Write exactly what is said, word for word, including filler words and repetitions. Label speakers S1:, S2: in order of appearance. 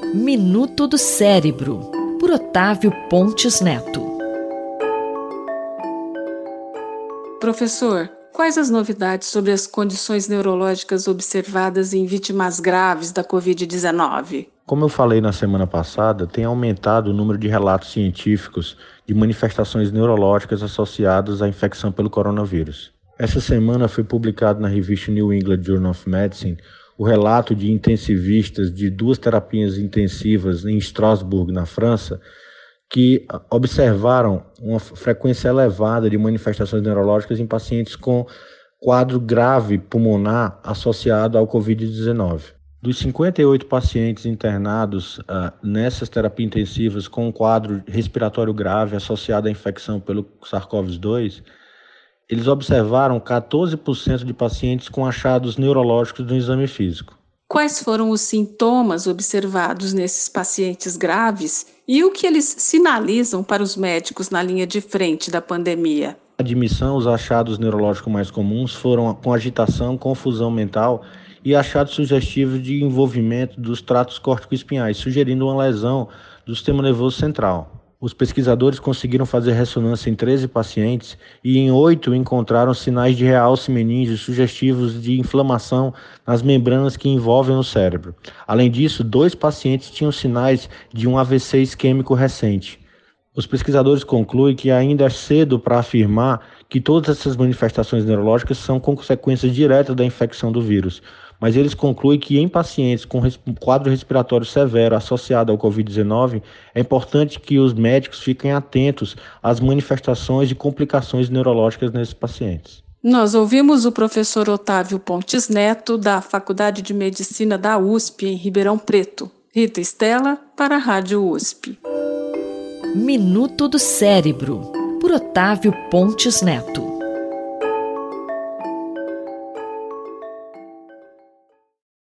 S1: Minuto do Cérebro, por Otávio Pontes Neto.
S2: Professor, quais as novidades sobre as condições neurológicas observadas em vítimas graves da covid dezenove?
S3: Como eu falei na semana passada, tem aumentado o número de relatos científicos de manifestações neurológicas associadas à infecção pelo coronavírus. Essa semana foi publicado na revista New England Journal of Medicine o relato de intensivistas de duas terapias intensivas em Strasbourg, na França, que observaram uma frequência elevada de manifestações neurológicas em pacientes com quadro grave pulmonar associado ao covid dezenove. Dos cinquenta e oito pacientes internados uh, nessas terapias intensivas com um quadro respiratório grave associado à infecção pelo SARS-CoV dois, eles observaram quatorze por cento de pacientes com achados neurológicos no exame físico.
S2: Quais foram os sintomas observados nesses pacientes graves e o que eles sinalizam para os médicos na linha de frente da pandemia?
S3: A admissão, os achados neurológicos mais comuns foram com agitação, confusão mental e achados sugestivos de envolvimento dos tratos córtico-espinhais, sugerindo uma lesão do sistema nervoso central. Os pesquisadores conseguiram fazer ressonância em treze pacientes e em oito encontraram sinais de realce meningio sugestivos de inflamação nas membranas que envolvem o cérebro. Além disso, dois pacientes tinham sinais de um A V C isquêmico recente. Os pesquisadores concluem que ainda é cedo para afirmar que todas essas manifestações neurológicas são consequências diretas da infecção do vírus, mas eles concluem que em pacientes com quadro respiratório severo associado ao covid dezenove, é importante que os médicos fiquem atentos às manifestações e complicações neurológicas nesses pacientes.
S2: Nós ouvimos o professor Otávio Pontes Neto, da Faculdade de Medicina da U S P, em Ribeirão Preto. Rita Estela, para a Rádio U S P.
S1: Minuto do Cérebro, por Otávio Pontes Neto.